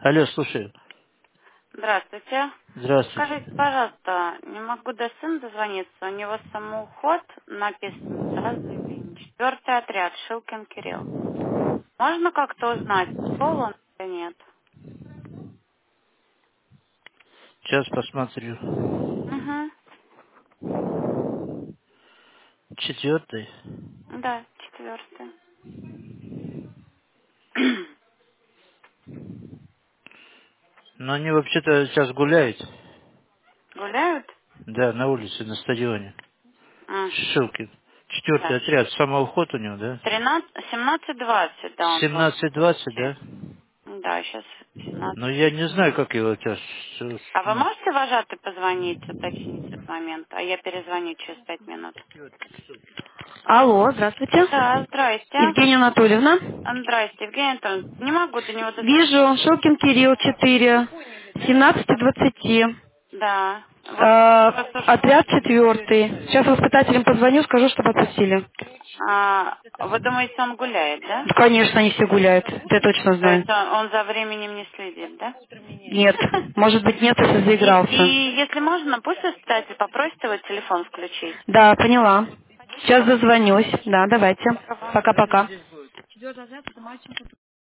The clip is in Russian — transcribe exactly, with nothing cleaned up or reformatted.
Алло, слушаю. Здравствуйте. Здравствуйте. Скажите, пожалуйста, не могу до сына дозвониться. У него самоуход написано, да, заявление. Четвертый отряд, Шилкин Кирилл. Можно как-то узнать, ушел он или нет? Сейчас посмотрю. Угу. Четвертый. Да, четвертый. Но они вообще-то сейчас гуляют. Гуляют? Да, на улице, на стадионе. А, Шилкин. Четвертый да. отряд. Самоуход у него, да? тринадцать, семнадцать двадцать, да, он должен Семнадцать был двадцать, идти. да? Да, сейчас Но семнадцать. я не знаю, как его сейчас... А вы Ну, можете вожатый позвонить, уточнить этот момент? А я перезвоню через пять минут. Алло, здравствуйте. Да, здрасте. Евгения Анатольевна. Здрасте, Евгений Анатольевич. Не могу до него дозвониться. Вижу, Шелкин Кирилл, четыре, семнадцать двадцати. Да. Вот Э, просто ушел. отряд четвертый. Сейчас воспитателям позвоню, скажу, чтобы отпустили. А, вы думаете, он гуляет, да? Ну, конечно, они все гуляют, это я точно То знаю. есть он, он за временем не следит, да? Нет, может быть нет, если И, заигрался. и если можно, пусть воспитатель попросит его телефон включить. Да, поняла. Сейчас Спасибо. дозвонюсь. Да, давайте. Пока. Пока-пока.